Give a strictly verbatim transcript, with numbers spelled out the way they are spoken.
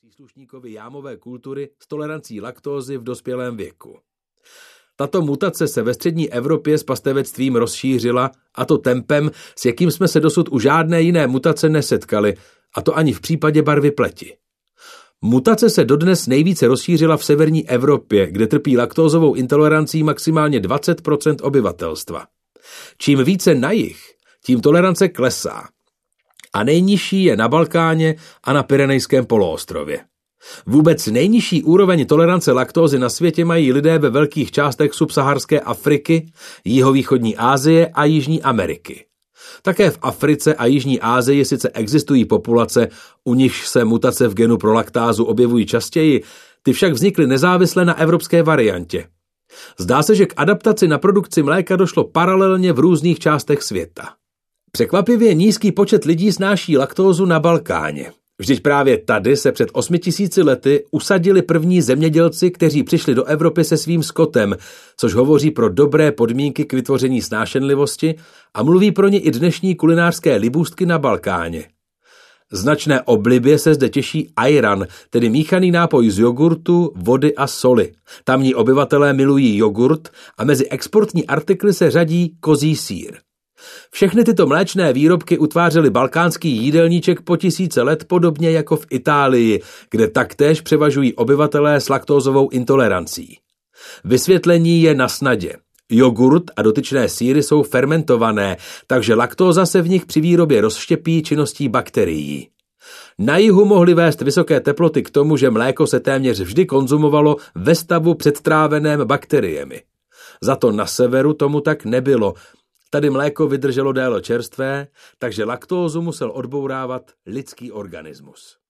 příslušníkovi jámové kultury s tolerancí laktózy v dospělém věku. Tato mutace se ve střední Evropě s pastevectvím rozšířila, a to tempem, s jakým jsme se dosud u žádné jiné mutace nesetkali, a to ani v případě barvy pleti. Mutace se dodnes nejvíce rozšířila v severní Evropě, kde trpí laktózovou intolerancí maximálně dvacet procent obyvatelstva. Čím více na jih, tím tolerance klesá. A nejnižší je na Balkáně a na Pyrenejském poloostrově. Vůbec nejnižší úroveň tolerance laktózy na světě mají lidé ve velkých částech subsaharské Afriky, jihovýchodní Asie a Jižní Ameriky. Také v Africe a Jižní Asii sice existují populace, u nichž se mutace v genu pro laktázu objevují častěji, ty však vznikly nezávisle na evropské variantě. Zdá se, že k adaptaci na produkci mléka došlo paralelně v různých částech světa. Překvapivě nízký počet lidí snáší laktózu na Balkáně. Vždyť právě tady se před osmi tisíci lety usadili první zemědělci, kteří přišli do Evropy se svým skotem, což hovoří pro dobré podmínky k vytvoření snášenlivosti a mluví pro ně i dnešní kulinářské libůstky na Balkáně. Značné oblibě se zde těší ajran, tedy míchaný nápoj z jogurtu, vody a soli. Tamní obyvatelé milují jogurt a mezi exportní artikly se řadí kozí sýr. Všechny tyto mléčné výrobky utvářely balkánský jídelníček po tisíce let podobně jako v Itálii, kde taktéž převažují obyvatelé s laktózovou intolerancí. Vysvětlení je na snadě. Jogurt a dotyčné sýry jsou fermentované, takže laktóza se v nich při výrobě rozštěpí činností bakterií. Na jihu mohly vést vysoké teploty k tomu, že mléko se téměř vždy konzumovalo ve stavu předtráveném bakteriemi. Za to na severu tomu tak nebylo. Tady mléko vydrželo déle čerstvé, takže laktózu musel odbourávat lidský organismus.